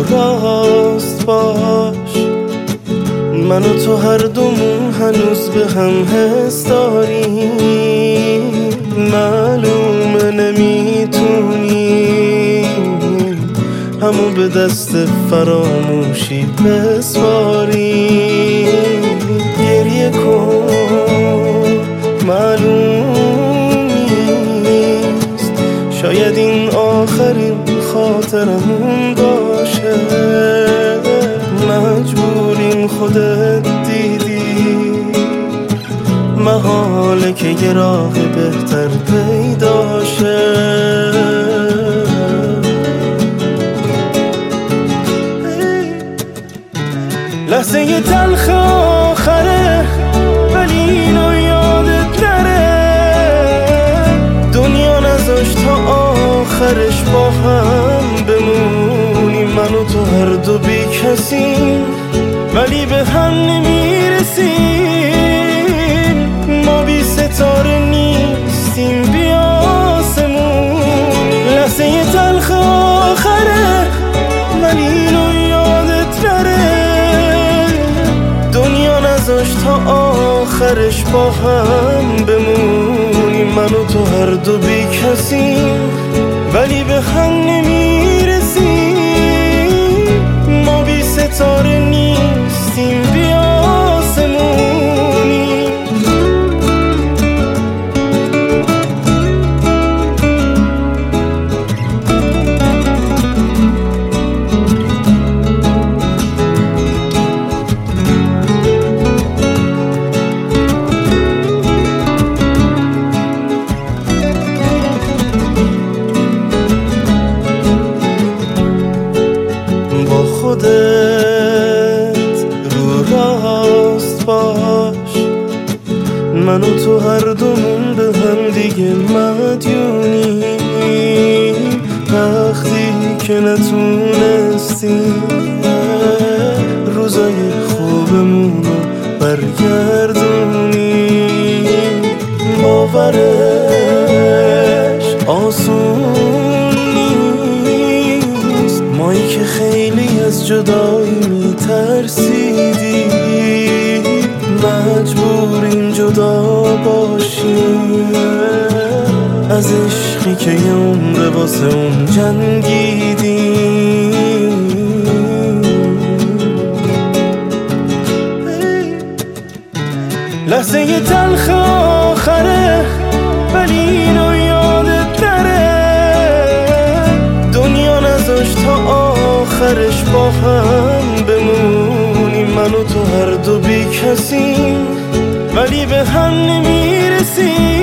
راست باش، من و تو هر دومون هنوز به هم حس داریم. معلومه نمیتونیم همو به دست فراموشی بسپاریم. گریه کن معلوم نیست، شاید این آخرین خاطرمون باشه. مجبوریم خودت دیدی، محاله که یه راه بهتر پیدا شه. لحظه یه تلخ آخره ولی اینو یادت نره، دنیا نذاشت تا آخرش با هم بمونیم. من و تو هر دو بی کسیم ولی به هم نمیرسیم. ما بی ستاره نیستیم بی آسمون. لحظه یه تلخ آخره ولی اینو یادت نره، دنیا نذاشت تا آخرش با هم بمونیم. من و تو هر دو بی کسیم ولی به هم نمیرسیم. ما بی ستاره نیستیم بی آسمونیم. خودت رو راست باش، من و تو هر دومون به هم دیگه مدیونیم. وقتی که نتونستیم روزای خوبمون رو برگردونیم. باورش آسون نیست، مایی که خیلی از جدایی میترسیدیم. مجبوریم جدا باشیم از عشقی که یه عمر واسه اون جنگیدیم. لحظه یه تلخ آخره ولی اینو یادت نره، دنیا نذاشت تا آخرش با هم بمونیم. من و تو هر دو بی کسیم ولی به هم نمیرسیم.